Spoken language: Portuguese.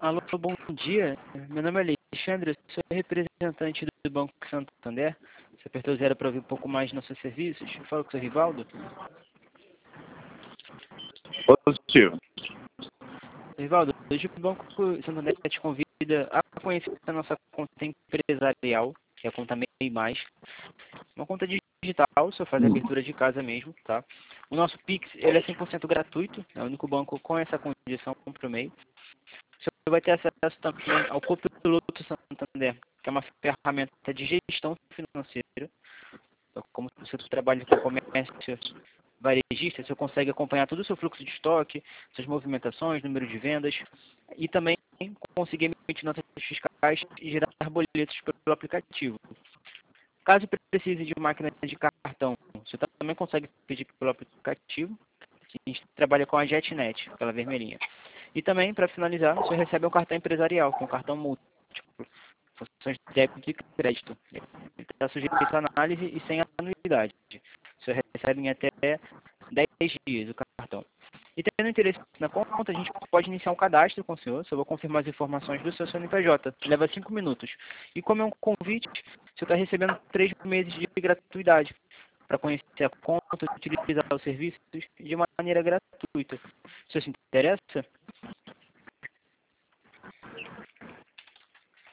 Alô, bom dia. Meu nome é Alexandre, eu sou representante do Banco Santander. Você apertou zero para ouvir um pouco mais dos nossos serviços. Eu falo com o seu Rivaldo. Positivo. Rivaldo, hoje o Banco Santander te convida a conhecer a nossa conta empresarial, que é a conta MEI+. Uma conta digital, só faz a abertura de casa mesmo, tá? O nosso Pix, ele é 100% gratuito, é o único banco com essa condição para o MEI. Você vai ter acesso também ao Copiloto Santander, que é uma ferramenta de gestão financeira. Então, como você trabalha com comércio varejista, você consegue acompanhar todo o seu fluxo de estoque, suas movimentações, número de vendas, e também conseguir emitir notas fiscais e gerar boletos pelo aplicativo. Caso precise de máquina de cartão, você também consegue pedir pelo aplicativo. A gente trabalha com a JetNet, aquela vermelhinha. E também, para finalizar, você recebe um cartão empresarial, que é um cartão múltiplo, funções de débito e crédito. Ele está sujeito a análise e sem anuidade. Você recebe em até 10 dias o cartão. E tendo interesse na conta, a gente pode iniciar um cadastro com o senhor. Só vou confirmar as informações do seu CNPJ. Leva 5 minutos. E como é um convite, você está recebendo 3 meses de gratuidade para conhecer a conta, utilizar os serviços de maneira gratuita. Se isso interessa,